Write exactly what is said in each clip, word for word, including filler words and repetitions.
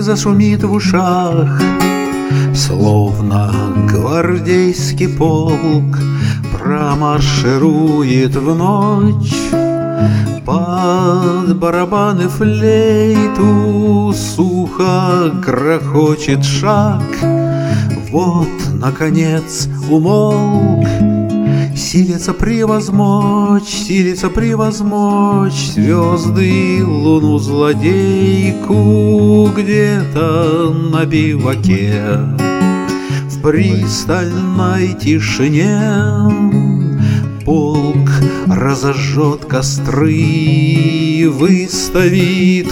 зашумит в ушах, словно гвардейский полк промарширует в ночь. Под барабаны флейту сухо грохочет шаг. Вот, наконец, умолк, силится превозмочь, силится превозмочь звезды луну злодейку где-то на биваке. В пристальной тишине полк разожжет костры, выставит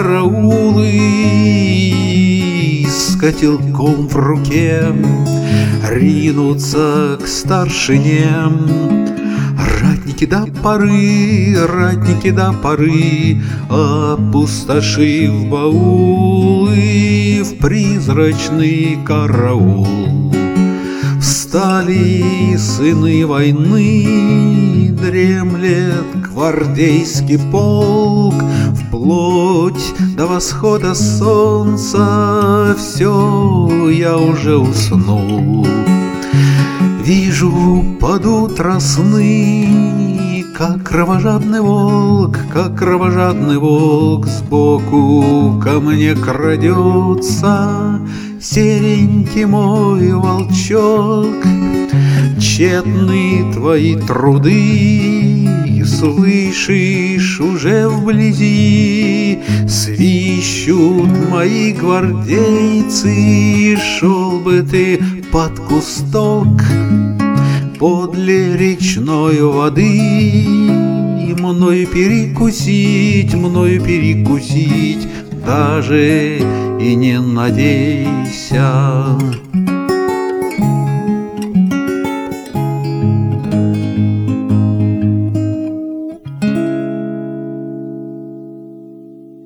караулы, с котелком в руке ринутся к старшине. Ратники до поры, ратники до поры, опустошив баулы, в призрачный караул встали сыны войны. Дремлет гвардейский полк, вплоть до восхода солнца. Все, я уже уснул. Вижу под утро сны, как кровожадный волк, как кровожадный волк сбоку ко мне крадется. Серенький мой волчок, тщетны твои труды, слышишь, уже вблизи свищут мои гвардейцы. Шел бы ты под кусток подле речной воды, мною перекусить, мною перекусить, даже и не надейся.